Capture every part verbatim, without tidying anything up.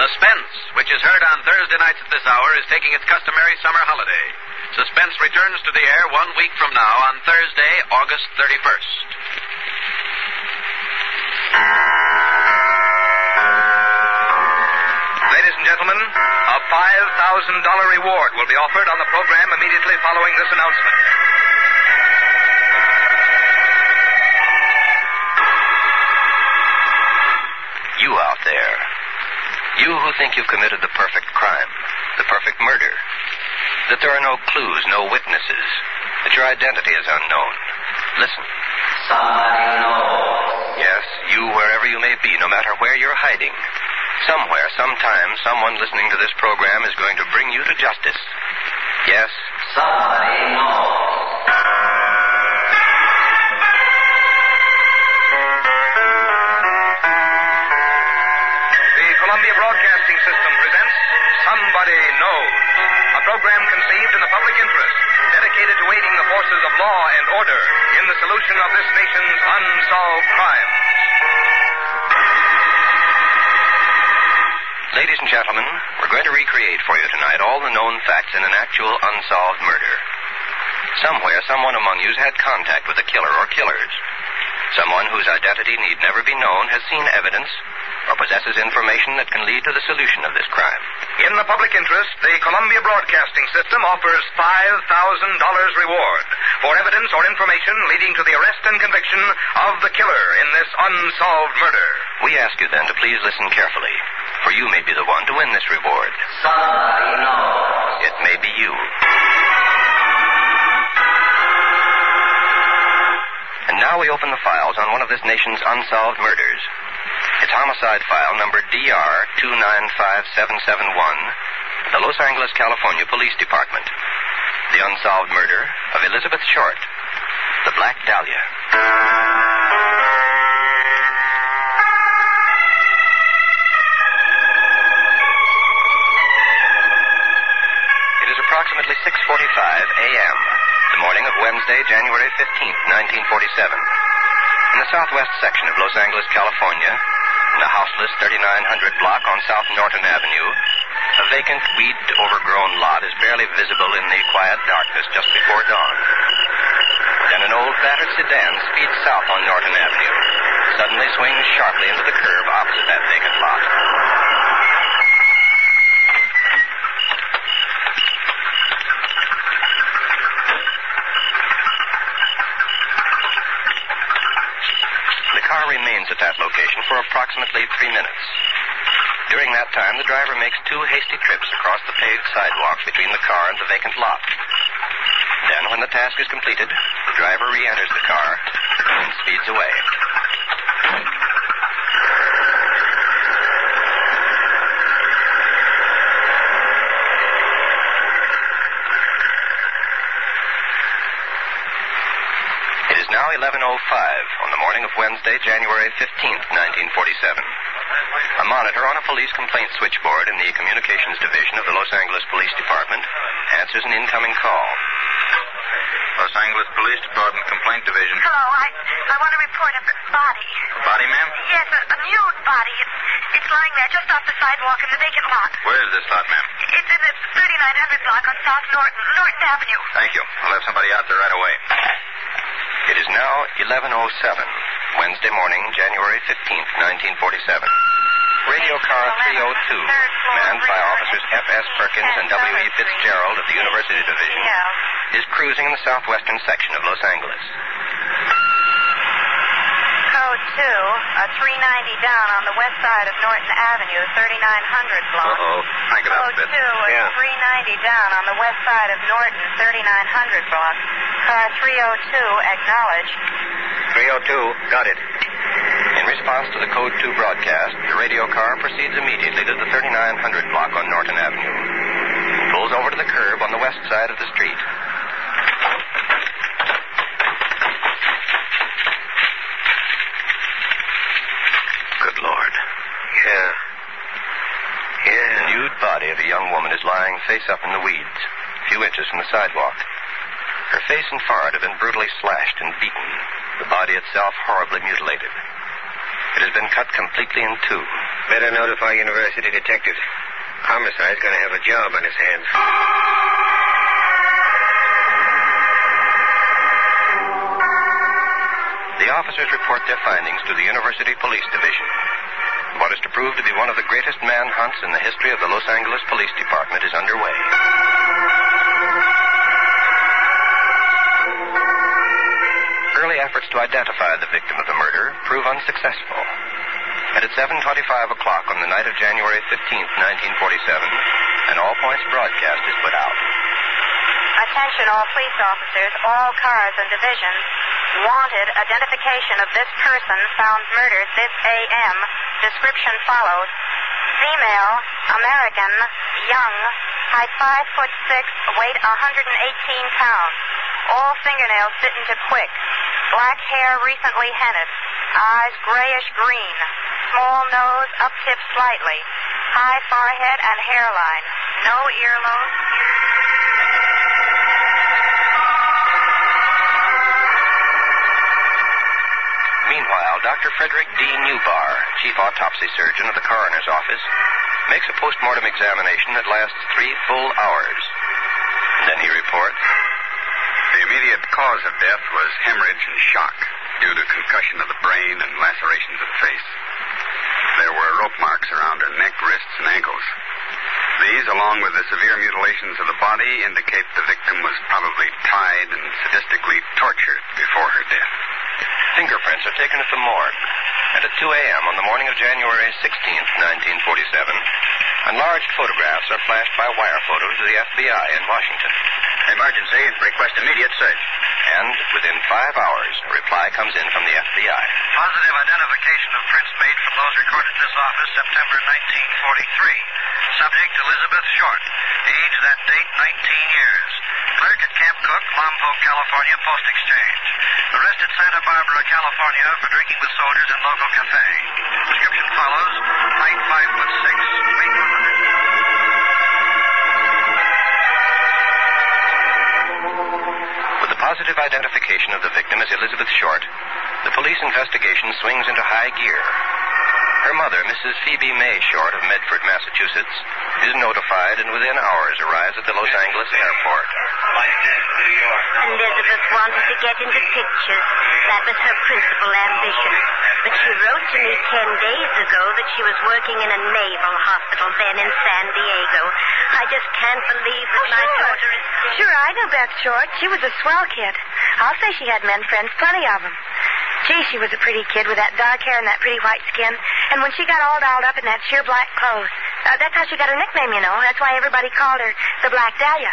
Suspense, which is heard on Thursday nights at this hour, is taking its customary summer holiday. Suspense returns to the air one week from now on Thursday, August thirty-first. Ladies and gentlemen, a five thousand dollars reward will be offered on the program immediately following this announcement. You out there, you who think you've committed the perfect crime, the perfect murder, that there are no clues, no witnesses, that your identity is unknown. Listen. Somebody knows. Yes, you, wherever you may be, no matter where you're hiding. Somewhere, sometime, someone listening to this program is going to bring you to justice. Yes? Somebody knows. The Columbia Broadcasting System presents Somebody Knows, a program conceived in the public interest, dedicated to aiding the forces of law and order in the solution of this nation's unsolved crimes. Ladies and gentlemen, we're going to recreate for you tonight all the known facts in an actual unsolved murder. Somewhere, someone among you's had contact with a killer or killers. Someone whose identity need never be known has seen evidence or possesses information that can lead to the solution of this crime. In the public interest, the Columbia Broadcasting System offers five thousand dollars reward for evidence or information leading to the arrest and conviction of the killer in this unsolved murder. We ask you then to please listen carefully, for you may be the one to win this reward. Somebody knows. It may be you. And now we open the files on one of this nation's unsolved murders. It's homicide file number D R two nine five seven seven one, the Los Angeles, California Police Department. The unsolved murder of Elizabeth Short, the Black Dahlia. It is approximately six forty-five a.m., the morning of Wednesday, January fifteenth, nineteen forty-seven. In the southwest section of Los Angeles, California, in the houseless thirty-nine hundred block on South Norton Avenue, a vacant, weed-overgrown lot is barely visible in the quiet darkness just before dawn. Then an old, battered sedan speeds south on Norton Avenue, suddenly swings sharply into the curb opposite that vacant lot. The car remains at that location for approximately three minutes. During that time, the driver makes two hasty trips across the paved sidewalk between the car and the vacant lot. Then, when the task is completed, the driver re-enters the car and speeds away. It is now eleven oh five on the morning of Wednesday, January fifteenth, nineteen forty-seven. A monitor on a police complaint switchboard in the Communications Division of the Los Angeles Police Department answers an incoming call. Los Angeles Police Department Complaint Division. Hello, I I want to report a body. A body, ma'am? Yes, a, a nude body. It's, it's lying there just off the sidewalk in the vacant lot. Where is this lot, ma'am? It's in the thirty-nine hundred block on South Norton, Norton Avenue. Thank you. I'll have somebody out there right away. It is now eleven oh seven, Wednesday morning, January fifteenth, nineteen forty-seven. Radio car three oh two, manned by officers F S Perkins and W E Fitzgerald of the University Division, is cruising in the southwestern section of Los Angeles. Code two, a three ninety down on the west side of Norton Avenue, thirty-nine hundred block. Uh-oh. Crank it up a Code bit. two, a Yeah. three ninety down on the west side of Norton, thirty-nine hundred block. Car three oh two, acknowledge. three oh two, got it. In response to the Code two broadcast, the radio car proceeds immediately to the thirty-nine hundred block on Norton Avenue. It pulls over to the curb on the west side of the street. Good Lord. Yeah. Yeah. The nude body of a young woman is lying face up in the weeds, a few inches from the sidewalk. Her face and forehead have been brutally slashed and beaten, the body itself horribly mutilated. It has been cut completely in two, Better notify university detectives. Homicide's going to have a job on his hands. The officers report their findings to the University Police Division. What is to prove to be one of the greatest manhunts in the history of the Los Angeles Police Department is underway. Early efforts to identify the victim of the murder prove unsuccessful. And at seven twenty-five o'clock on the night of January fifteenth, nineteen forty-seven, an all-points broadcast is put out. Attention all police officers, all cars and divisions. Wanted identification of this person found murdered this A M. Description follows. Female, American, young, height five foot six, weight one hundred eighteen pounds. All fingernails bitten to quick. Black hair recently hennaed. Eyes grayish green. Small nose, up-tipped slightly. High forehead and hairline. No earlobe. Meanwhile, Doctor Frederick D. Newbar, chief autopsy surgeon of the coroner's office, makes a postmortem examination that lasts three full hours. Then he reports. The immediate cause of death was hemorrhage and shock due to concussion of the brain and lacerations of the face. There were rope marks around her neck, wrists, and ankles. These, along with the severe mutilations of the body, indicate the victim was probably tied and sadistically tortured before her death. Fingerprints are taken at the morgue. And at two a.m. on the morning of January sixteenth, nineteen forty-seven, enlarged photographs are flashed by wire photo to the F B I in Washington. Emergency. Request immediate search. And within five hours, a reply comes in from the F B I. Positive identification of prints made from those recorded in this office September nineteen forty-three. Subject Elizabeth Short. Age that date nineteen years. Clerk at Camp Cook, Lompoc, California, Post Exchange. Arrested Santa Barbara, California for drinking with soldiers in local cafe. Description follows. Height five foot six. Weight one hundred. With the positive identification of the victim as Elizabeth Short, the police investigation swings into high gear. Her mother, Missus Phoebe May Short of Medford, Massachusetts, is notified and within hours arrives at the Los Angeles airport. Elizabeth wanted to get into pictures. That was her principal ambition. But she wrote to me ten days ago that she was working in a naval hospital then in San Diego. I just can't believe that oh, my sure. daughter is... Sure, I know Beth Short. She was a swell kid. I'll say she had men friends, plenty of them. Gee, she was a pretty kid with that dark hair and that pretty white skin. And when she got all dolled up in that sheer black clothes, uh, that's how she got her nickname, you know. That's why everybody called her the Black Dahlia.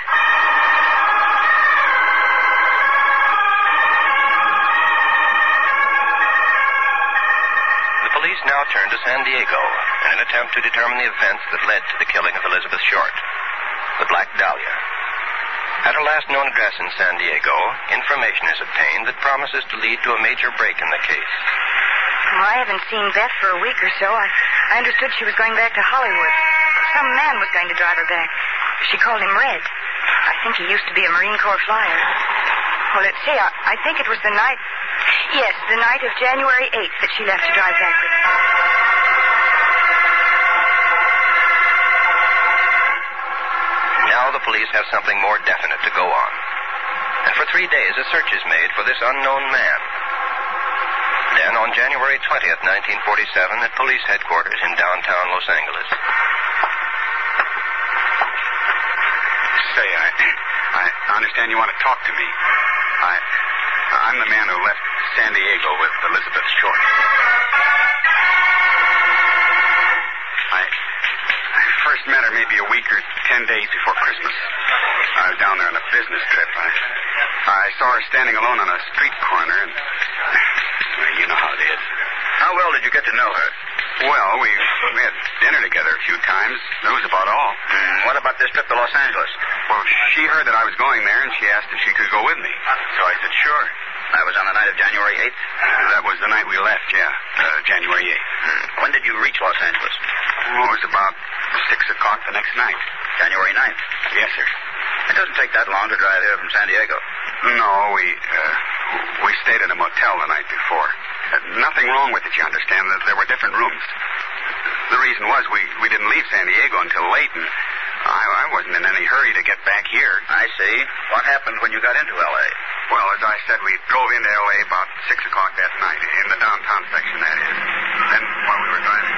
The police now turn to San Diego in an attempt to determine the events that led to the killing of Elizabeth Short, the Black Dahlia. At her last known address in San Diego, information is obtained that promises to lead to a major break in the case. Well, I haven't seen Beth for a week or so. I, I understood she was going back to Hollywood. Some man was going to drive her back. She called him Red. I think he used to be a Marine Corps flyer. Well, let's see. I, I think it was the night... Yes, the night of January eighth that she left to drive back with him. Now the police have something more definite to go on. And for three days, a search is made for this unknown man. Then, on January twentieth, nineteen forty-seven, at police headquarters in downtown Los Angeles. Say, I, I understand you want to talk to me. I, I'm the man who left San Diego with Elizabeth Short. I, I first met her maybe a week or ten days before Christmas. I was down there on a business trip. I, I saw her standing alone on a street corner, and well, you know how it is. How well did you get to know her? Well, we, we had dinner together a few times. That was about all. Mm, what about this trip to Los Angeles? Well, she heard that I was going there, and she asked if she could go with me. So I said, sure. That was on the night of January eighth? Uh, that was the night we left, yeah. Uh, January eighth. Hmm. When did you reach Los Angeles? Well, it was about six o'clock the next night. January ninth? Yes, sir. It doesn't take that long to drive here from San Diego. No, we, uh, we stayed at a motel the night before. Uh, nothing wrong with it, you understand. There were different rooms. The reason was we, we didn't leave San Diego until late, and I, I wasn't in any hurry to get back here. I see. What happened when you got into L A? Well, as I said, we drove into L A about six o'clock that night, in the downtown section, that is. Then, while we were driving...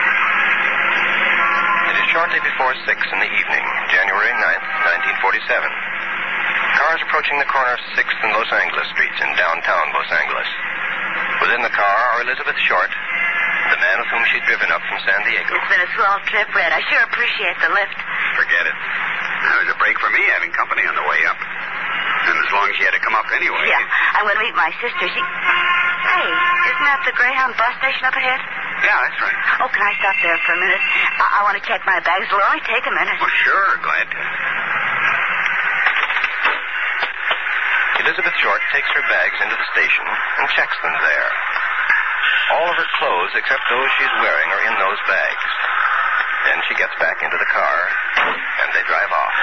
It is shortly before six in the evening, January ninth, nineteen forty-seven. Cars approaching the corner of sixth and Los Angeles streets in downtown Los Angeles. Within the car are Elizabeth Short, the man with whom she'd driven up from San Diego. It's been a swell trip, Red. I sure appreciate the lift. Forget it. That was a break for me having company on the way up. And as long as she had to come up anyway. Yeah, I'm going to meet my sister. She... Hey, isn't that the Greyhound bus station up ahead? Yeah, that's right. Oh, can I stop there for a minute? I, I want to check my bags. It'll only take a minute. Well, sure, glad to. Elizabeth Short takes her bags into the station and checks them there. All of her clothes, except those she's wearing, are in those bags. Then she gets back into the car, and they drive off.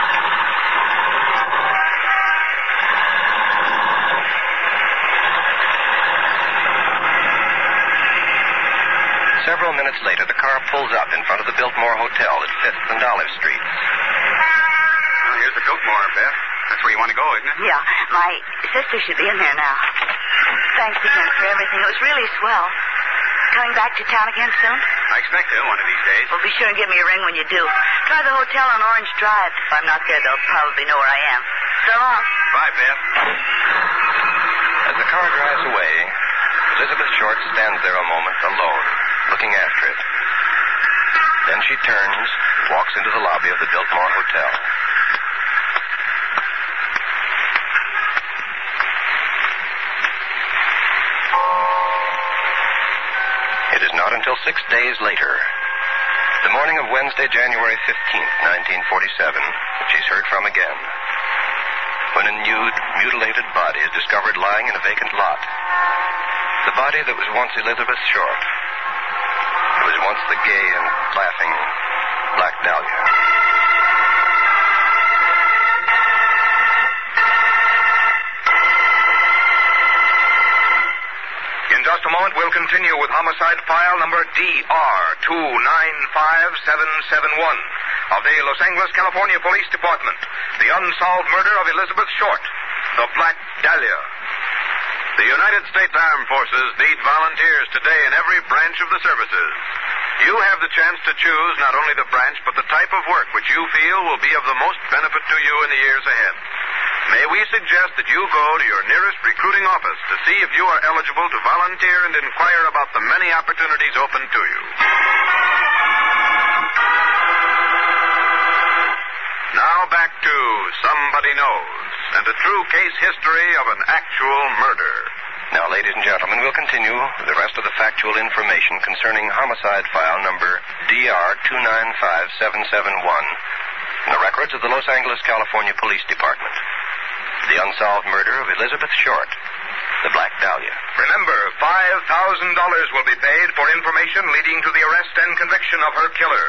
Several minutes later, the car pulls up in front of the Biltmore Hotel at fifth and Olive Streets. Well, here's the Biltmore, Beth. That's where you want to go, isn't it? Yeah, my sister should be in there now. Thanks again for everything. It was really swell. Coming back to town again soon? I expect to, one of these days. Well, be sure and give me a ring when you do. Try the hotel on Orange Drive. If I'm not there, they'll probably know where I am. So long. Bye, Beth. As the car drives away, Elizabeth Short stands there a moment alone, looking after it. Then she turns, walks into the lobby of the Biltmore Hotel. It is not until six days later, the morning of Wednesday, January fifteenth, nineteen forty-seven, that she's heard from again. When a nude, mutilated body is discovered lying in a vacant lot. The body that was once Elizabeth Short. It was once the gay and laughing Black Dahlia. In just a moment, we'll continue with homicide file number D R two nine five seven seven one of the Los Angeles, California Police Department. The unsolved murder of Elizabeth Short, the Black Dahlia. The United States Armed Forces need volunteers today in every branch of the services. You have the chance to choose not only the branch, but the type of work which you feel will be of the most benefit to you in the years ahead. May we suggest that you go to your nearest recruiting office to see if you are eligible to volunteer and inquire about the many opportunities open to you. Now back to Somebody Knows and a true case history of an actual murder. Now, ladies and gentlemen, we'll continue the rest of the factual information concerning homicide file number D R two nine five seven seven one in the records of the Los Angeles, California Police Department. The unsolved murder of Elizabeth Short, the Black Dahlia. Remember, five thousand dollars will be paid for information leading to the arrest and conviction of her killer.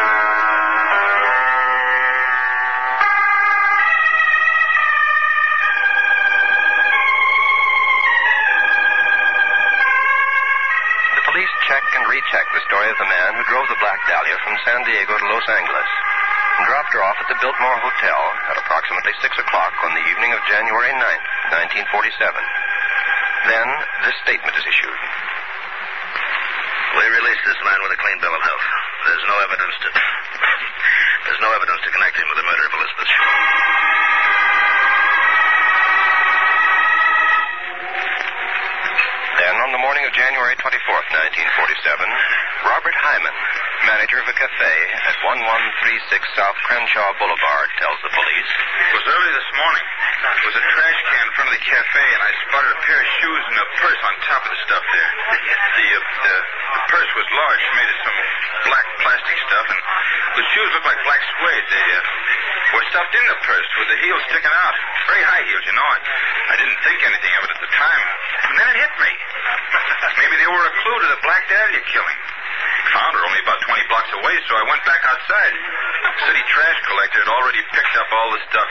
Check and recheck the story of the man who drove the Black Dahlia from San Diego to Los Angeles and dropped her off at the Biltmore Hotel at approximately six o'clock on the evening of January ninth, nineteen forty-seven. Then this statement is issued. We released this man with a clean bill of health. There's no evidence to... There's no evidence to connect him with the murder of Elizabeth Short. Then, on the morning of January twenty-fourth, nineteen forty-seven, Robert Hyman, manager of a cafe at one one three six South Crenshaw Boulevard, tells the police. It was early this morning. There was a trash can in front of the cafe, and I spotted a pair of shoes and a purse on top of the stuff there. The, uh, the, the purse was large, made of some black plastic stuff, and the shoes looked like black suede. They uh, were stuffed in the purse with the heels sticking out. Very high heels, you know. I, I didn't think anything of it at the time. And then it hit me. Maybe they were a clue to the Black Dahlia killing. Found her only about twenty blocks away, so I went back outside. The city trash collector had already picked up all the stuff.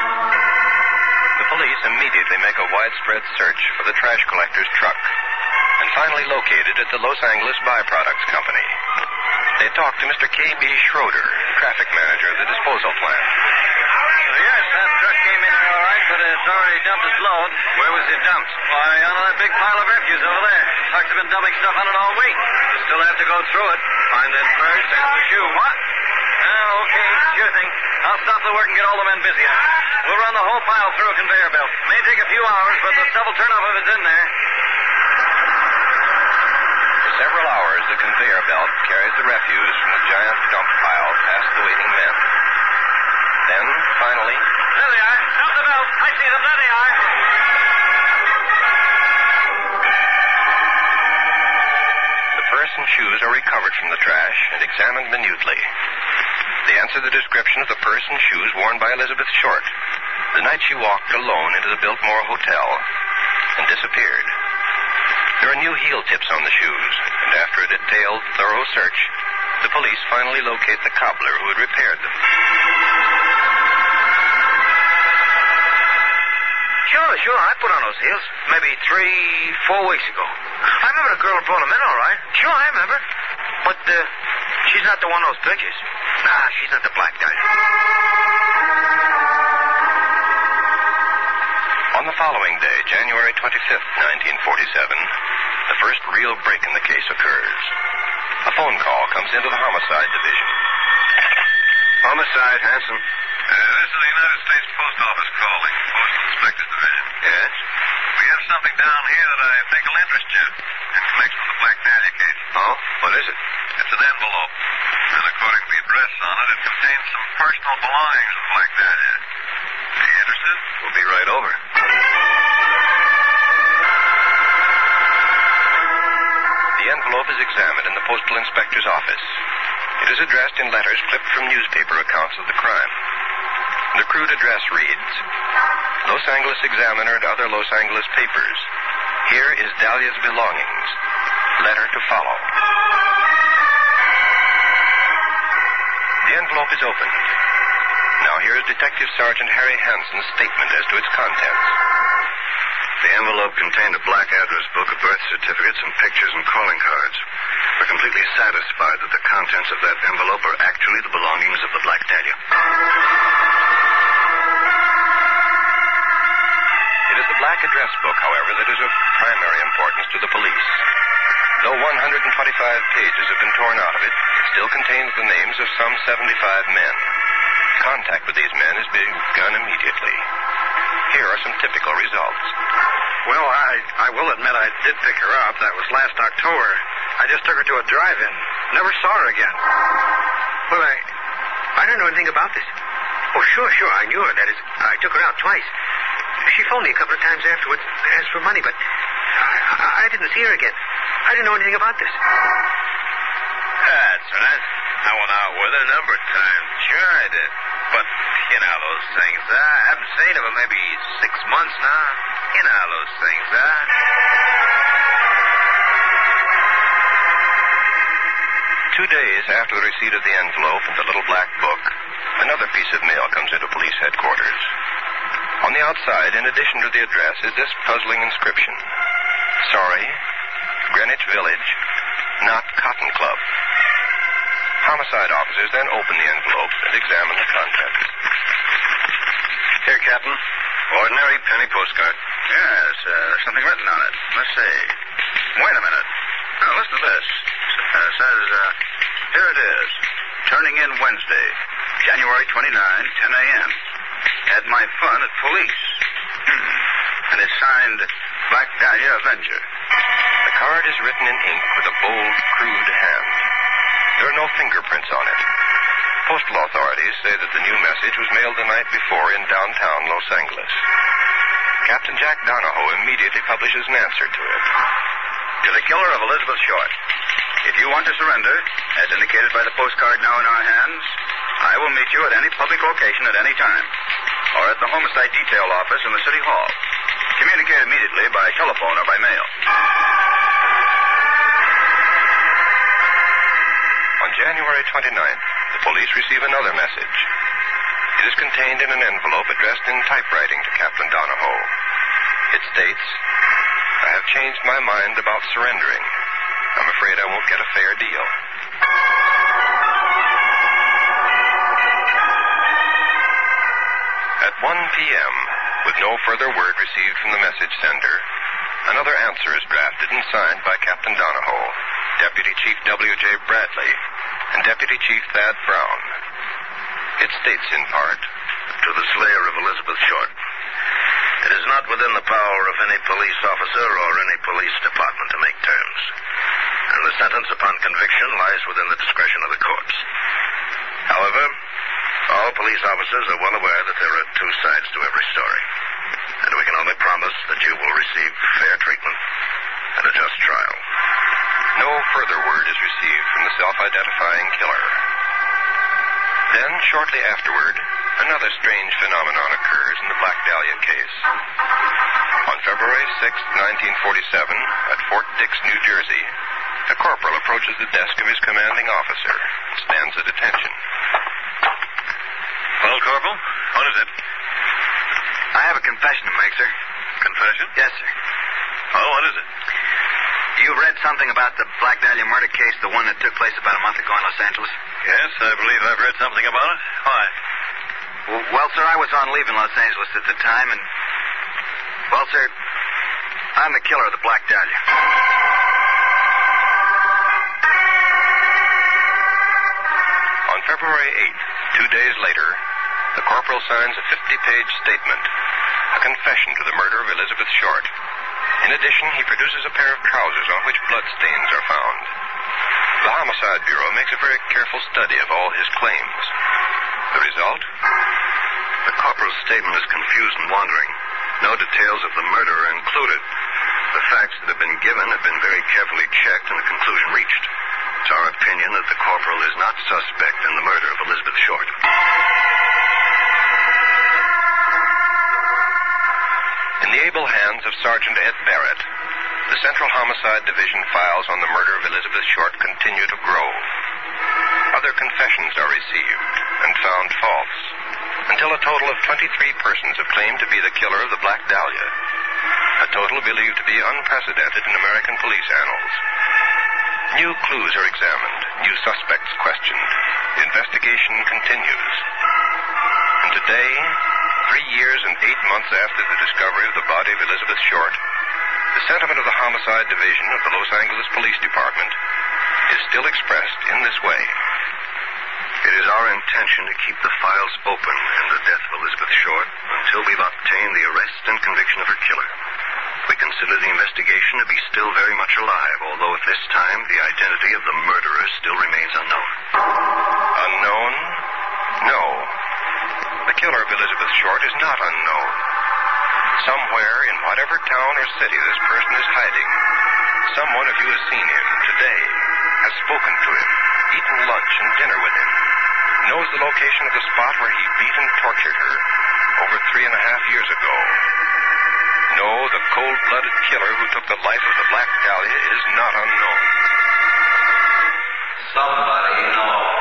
The police immediately make a widespread search for the trash collector's truck. finally located at the Los Angeles Byproducts Company. They talked to Mister K B. Schroeder, traffic manager of the disposal plant. Yes, that truck came in here all right, but it's already dumped its load. Where was it dumped? Why, on that big pile of refuse over there. Trucks have been dumping stuff on it all week. You still have to go through it. Find that purse and the shoe. What? Oh, okay, sure thing. I'll stop the work and get all the men busy on it. We'll run the whole pile through a conveyor belt. May take a few hours, but the stuff will turn up if it's in there. For several hours, the conveyor belt carries the refuse from the giant dump pile past the waiting men. Then, finally... There they are. Dump the belt. I see them. There they are. The purse and shoes are recovered from the trash and examined minutely. They answer the description of the purse and shoes worn by Elizabeth Short the night she walked alone into the Biltmore Hotel and disappeared. There are new heel tips on the shoes, and after a detailed, thorough search, the police finally locate the cobbler who had repaired them. Sure, sure. I put on those heels. Maybe three, four weeks ago. I remember the girl who brought them in, all right. Sure, I remember. But, uh, she's not the one of those pictures. Nah, she's not the black guy. On the following day, January twenty-fifth, nineteen forty-seven, the first real break in the case occurs. A phone call comes into the homicide division. Homicide, Hanson. Uh, this is the United States Post Office calling. Postal Inspector's Division. Yes? We have something down here that I think will interest you in connection with the Black Dahlia case. Oh? What is it? It's an envelope. And according to the address on it, it contains some personal belongings of Black Dahlia. Are you interested? We'll be right over. The envelope is examined in the postal inspector's office. It is addressed in letters clipped from newspaper accounts of the crime. The crude address reads, Los Angeles Examiner and other Los Angeles papers. Here is Dahlia's belongings. Letter to follow. The envelope is opened. Now here is Detective Sergeant Harry Hansen's statement as to its contents. The envelope contained a black address book, a birth certificate, some pictures, and calling cards. We're completely satisfied that the contents of that envelope are actually the belongings of the Black Dahlia. It is the black address book, however, that is of primary importance to the police. Though one hundred twenty-five pages have been torn out of it, it still contains the names of some seventy-five men. Contact with these men is begun immediately. Here are some typical results. Well, I, I will admit I did pick her up. That was last October. I just took her to a drive-in. Never saw her again. Well, I... I don't know anything about this. Oh, sure, sure. I knew her. That is, I took her out twice. She phoned me a couple of times afterwards, asked for money, but I, I, I didn't see her again. I didn't know anything about this. That's right. I went out with her a number of times. Sure I did. But, you know those things, huh? I haven't seen her for maybe six months now. You know those things, huh? Two days after the receipt of the envelope and the little black book, another piece of mail comes into police headquarters. On the outside, in addition to the address, is this puzzling inscription. Sorry, Greenwich Village, not Cotton Club. Homicide officers then open the envelope and examine the contents. Here, Captain. Ordinary penny postcard. Yes, uh, there's something written on it. Let's see. Wait a minute. Now, listen to this. Uh, it says, uh, here it is. Turning in Wednesday, January twenty-ninth, ten a.m. Had my fun at police. Hmm. And it's signed Black Dahlia Avenger. The card is written in ink with a bold, crude hand. There are no fingerprints on it. Postal authorities say that the new message was mailed the night before in downtown Los Angeles. Captain Jack Donahoe immediately publishes an answer to it. To the killer of Elizabeth Short. If you want to surrender, as indicated by the postcard now in our hands, I will meet you at any public location at any time, or at the Homicide Detail Office in the City Hall. Communicate immediately by telephone or by mail. On January twenty-ninth, the police receive another message. It is contained in an envelope addressed in typewriting to Captain Donahoe. It states, a have changed my mind about surrendering. I'm afraid I won't get a fair deal. At one p.m., with no further word received from the message sender, another answer is drafted and signed by Captain Donahoe, Deputy Chief W J. Bradley, and Deputy Chief Thad Brown. It states in part, to the slayer of Elizabeth Short, it is not within the power of any police officer or any police department to make terms, and the sentence upon conviction lies within the discretion of the courts. However, all police officers are well aware that there are two sides to every story, and we can only promise that you will receive fair treatment and a just trial. No further word is received from the self-identifying killer. Then, shortly afterward, another strange phenomenon occurs in the Black Dahlia case. On February sixth, nineteen forty-seven, at Fort Dix, New Jersey, a corporal approaches the desk of his commanding officer and stands at attention. Well, Corporal, what is it? I have a confession to make, sir. Confession? Yes, sir. Oh, what is it? You read something about the Black Dahlia murder case, the one that took place about a month ago in Los Angeles? Yes, I believe I've read something about it. Why? Well, well, sir, I was on leave in Los Angeles at the time, and... Well, sir, I'm the killer of the Black Dahlia. On February eighth, two days later, the corporal signs a fifty-page statement, a confession to the murder of Elizabeth Short. In addition, he produces a pair of trousers on which blood stains are found. The Homicide Bureau makes a very careful study of all his claims. The result? The corporal's statement is confused and wandering. No details of the murder are included. The facts that have been given have been very carefully checked and a conclusion reached. It's our opinion that the corporal is not suspect in the murder of Elizabeth Short. In the able hands of Sergeant Ed Barrett, the Central Homicide Division files on the murder of Elizabeth Short continue to grow. Other confessions are received and found false, until a total of twenty-three persons have claimed to be the killer of the Black Dahlia, a total believed to be unprecedented in American police annals. New clues are examined, new suspects questioned. The investigation continues. And today, three years and eight months after the discovery of the body of Elizabeth Short, the sentiment of the Homicide Division of the Los Angeles Police Department is still expressed in this way. It is our intention to keep the files open in the death of Elizabeth Short until we've obtained the arrest and conviction of her killer. We consider the investigation to be still very much alive, although at this time the identity of the murderer still remains unknown. Unknown? No. The killer of Elizabeth Short is not unknown. Somewhere in whatever town or city this person is hiding, someone of you has seen him today, has spoken to him, eaten lunch and dinner with him, knows the location of the spot where he beat and tortured her over three and a half years ago. No, the cold-blooded killer who took the life of the Black Dahlia is not unknown. Somebody knows.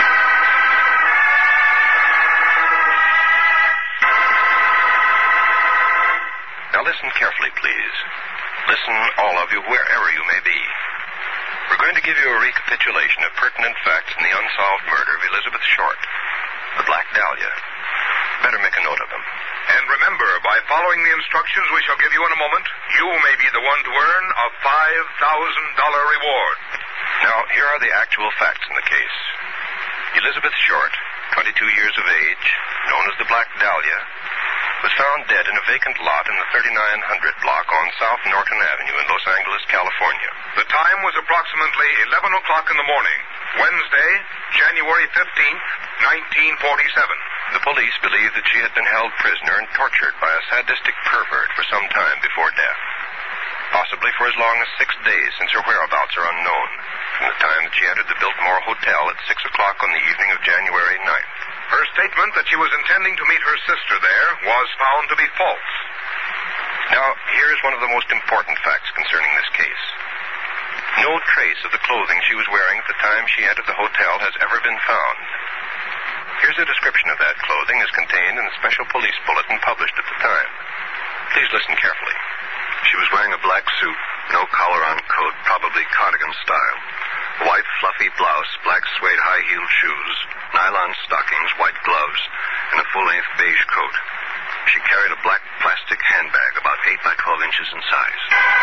Now listen carefully, please. Listen, all of you, wherever you may be. We're going to give you a recapitulation of pertinent facts in the unsolved murder of Elizabeth Short, the Black Dahlia. Better make a note of them. And remember, by following the instructions we shall give you in a moment, you may be the one to earn a five thousand dollars reward. Now, here are the actual facts in the case. Elizabeth Short, twenty-two years of age, known as the Black Dahlia, was found dead in a vacant lot in the thirty-nine hundred block on South Norton Avenue in Los Angeles, California. The time was approximately eleven o'clock in the morning, Wednesday, January fifteenth, nineteen forty-seven. The police believe that she had been held prisoner and tortured by a sadistic pervert for some time before death. Possibly for as long as six days, since her whereabouts are unknown, from the time that she entered the Biltmore Hotel at six o'clock on the evening of January ninth. Her statement that she was intending to meet her sister there was found to be false. Now, here's one of the most important facts concerning this case. No trace of the clothing she was wearing at the time she entered the hotel has ever been found. Here's a description of that clothing as contained in the special police bulletin published at the time. Please listen carefully. She was wearing a black suit, no collar on coat, probably cardigan style. A white fluffy blouse, black suede high-heeled shoes, nylon stockings, white gloves, and a full-length beige coat. She carried a black plastic handbag about eight by twelve inches in size.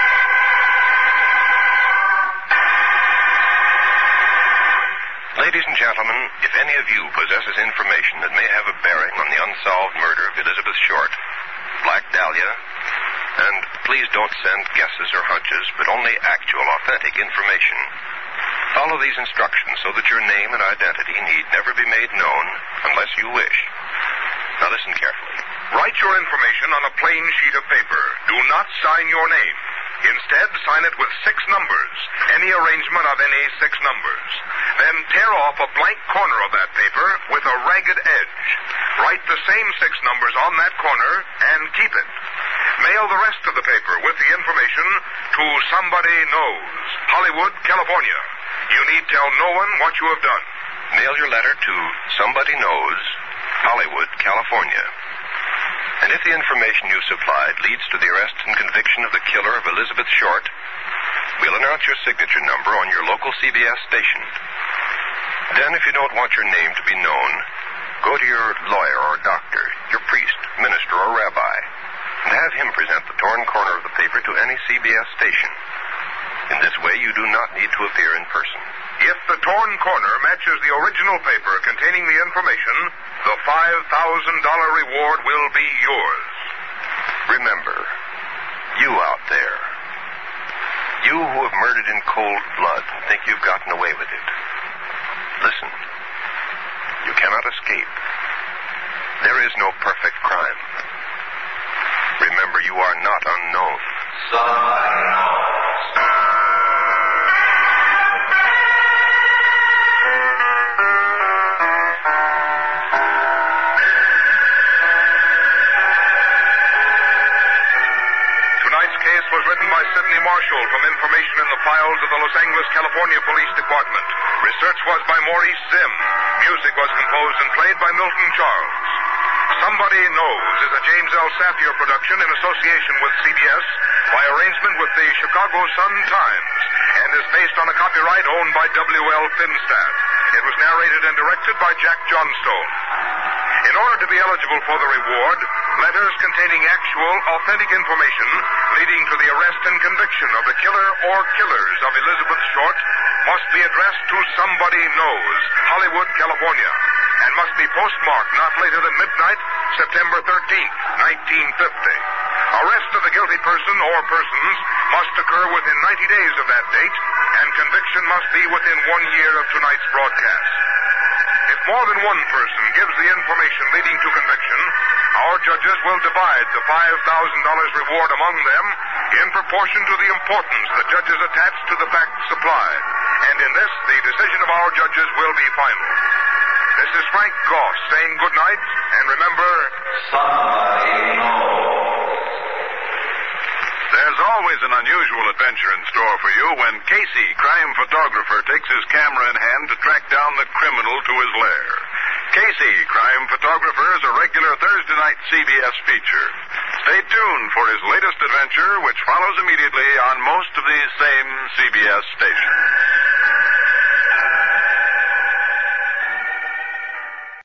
Ladies and gentlemen, if any of you possesses information that may have a bearing on the unsolved murder of Elizabeth Short, Black Dahlia, and please don't send guesses or hunches, but only actual, authentic information, follow these instructions so that your name and identity need never be made known unless you wish. Now listen carefully. Write your information on a plain sheet of paper. Do not sign your name. Instead, sign it with six numbers, any arrangement of any six numbers. Then tear off a blank corner of that paper with a ragged edge. Write the same six numbers on that corner and keep it. Mail the rest of the paper with the information to Somebody Knows, Hollywood, California. You need tell no one what you have done. Mail your letter to Somebody Knows, Hollywood, California. And if the information you supplied leads to the arrest and conviction of the killer of Elizabeth Short, we'll announce your signature number on your local C B S station. Then, if you don't want your name to be known, go to your lawyer or doctor, your priest, minister, or rabbi, and have him present the torn corner of the paper to any C B S station. In this way, you do not need to appear in person. If the torn corner matches the original paper containing the information, the five thousand dollars reward will be yours. Remember, you out there, you who have murdered in cold blood and think you've gotten away with it, listen, you cannot escape. There is no perfect crime. Remember, you are not unknown. Somebody knows. Was written by Sidney Marshall from information in the files of the Los Angeles, California Police Department. Research was by Maurice Zim. Music was composed and played by Milton Charles. Somebody Knows is a James L. Safier production in association with C B S by arrangement with the Chicago Sun-Times and is based on a copyright owned by W L Finstad. It was narrated and directed by Jack Johnstone. In order to be eligible for the reward, letters containing actual, authentic information leading to the arrest and conviction of the killer or killers of Elizabeth Short must be addressed to Somebody Knows, Hollywood, California, and must be postmarked not later than midnight, September thirteenth, nineteen fifty. Arrest of the guilty person or persons must occur within ninety days of that date, and conviction must be within one year of tonight's broadcast. If more than one person gives the information leading to conviction, our judges will divide the five thousand dollars reward among them in proportion to the importance the judges attach to the facts supplied. And in this, the decision of our judges will be final. This is Frank Goss saying good night, and remember, Somebody knows. There's always an unusual adventure in store for you when Casey, crime photographer, takes his camera in hand to track down the criminal to his lair. Casey, crime photographer, is a regular Thursday night C B S feature. Stay tuned for his latest adventure, which follows immediately on most of these same C B S stations.